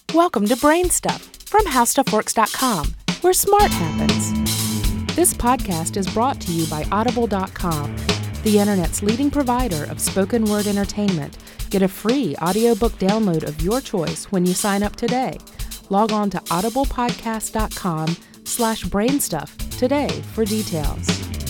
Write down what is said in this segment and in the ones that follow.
Welcome to Brain Stuff from HowStuffWorks.com, where smart happens. This podcast is brought to you by Audible.com, the internet's leading provider of spoken word entertainment. Get a free audiobook download of your choice when you sign up today. Log on to audiblepodcast.com/brainstuff today for details.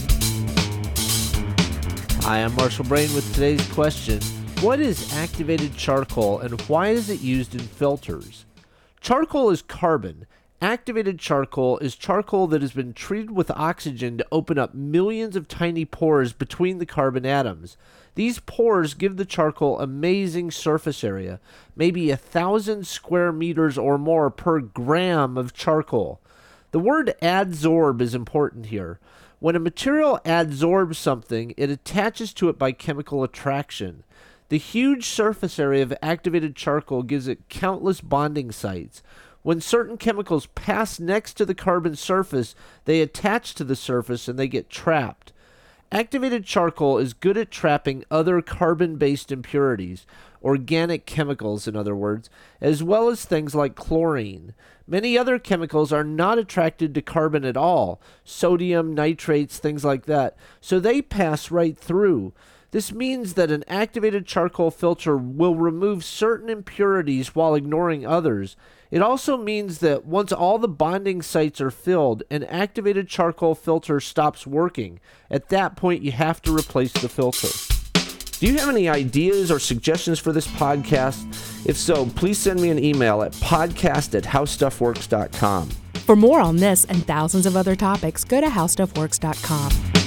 Hi, I'm Marshall Brain with today's question. What is activated charcoal and why is it used in filters? Charcoal is carbon. Activated charcoal is charcoal that has been treated with oxygen to open up millions of tiny pores between the carbon atoms. These pores give the charcoal amazing surface area, maybe 1,000 square meters or more per gram of charcoal. The word adsorb is important here. When a material adsorbs something, it attaches to it by chemical attraction. The huge surface area of activated charcoal gives it countless bonding sites. When certain chemicals pass next to the carbon surface, they attach to the surface and they get trapped. Activated charcoal is good at trapping other carbon-based impurities, organic chemicals in other words, as well as things like chlorine. Many other chemicals are not attracted to carbon at all, sodium, nitrates, things like that, so they pass right through. This means that an activated charcoal filter will remove certain impurities while ignoring others. It also means that once all the bonding sites are filled, an activated charcoal filter stops working. At that point, you have to replace the filter. Do you have any ideas or suggestions for this podcast? If so, please send me an email at podcast@howstuffworks.com. For more on this and thousands of other topics, go to HowStuffWorks.com.